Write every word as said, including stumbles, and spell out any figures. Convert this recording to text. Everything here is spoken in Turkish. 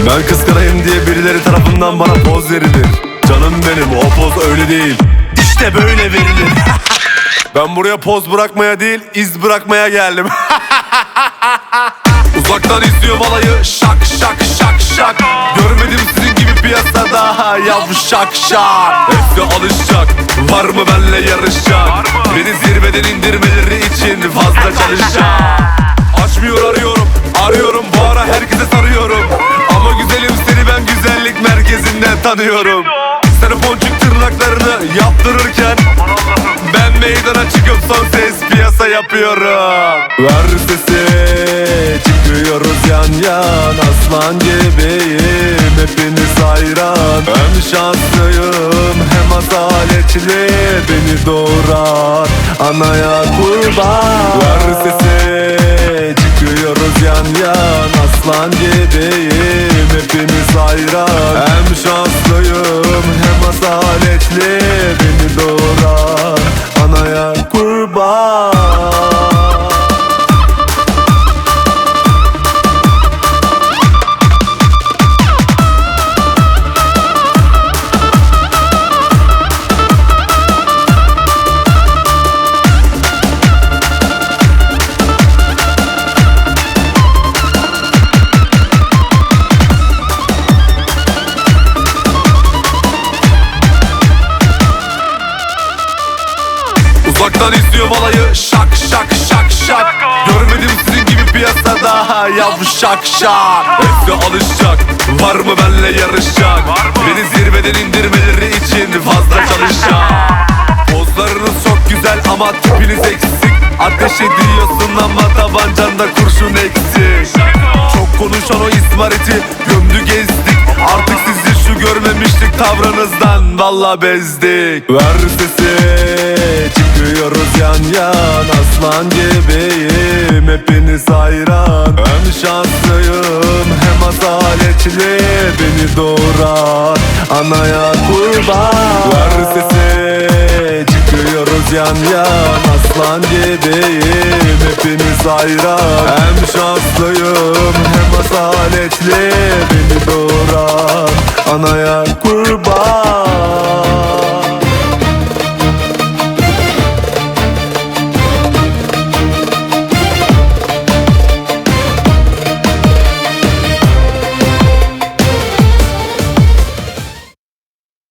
Ben kıskanayım diye birileri tarafından bana poz verilir. Canım benim, o poz öyle değil, İşte böyle verilir. Ben buraya poz bırakmaya değil, iz bırakmaya geldim. Uzaktan izliyor balayı, şak şak şak şak. Görmedim sizin gibi piyasada yavşak şak. Hepsi alışacak, var mı benle yarışacak? Beni zirveden indirmeleri için fazla çalışacak. Açmıyor arıyorum, arıyorum bu ara herkese sarıyorum. Ama güzelim seni ben güzellik merkezinden tanıyorum. Sen boncuk tırnaklarını yaptırırken ben meydana çıkıp son ses piyasa yapıyorum. Ver sesi, çıkıyoruz yan yan, aslan gibiyim, hepiniz hayran. Hem şanslıyım hem asaletli, beni doğuran anaya kurban. Ver sesi, çıkıyoruz yan yan, aslan gibiyim, hepiniz hayran. Hem şanslıyım hem asaletli, beni doğuran anaya kurban. Uzaktan izliyor balayı, şak şak şak şak. Görmedim sizin gibi piyasada yavşak şak. Hepsi alışacak, var mı benle yarışacak? Beni zirveden indirmeleri için fazla çalışacak. Pozlarınız çok güzel ama tipiniz eksik. Ateş ediyorsun ama tabancanda kurşun eksik. Çok konuşan o ismareti gömdü gezdik. Artık sizi şu görmemiştik tavrınızdan valla bezdik. Ver sesi, çıkıyoruz yan yan, aslan gibiyim, hepiniz hayran. Hem şanslıyım hem asaletli, beni doğuran anaya kurban. Ver sesi, çıkıyoruz yan yan, aslan gibiyim, hepiniz hayran. Hem şanslıyım hem asaletli, beni doğuran anaya kurban.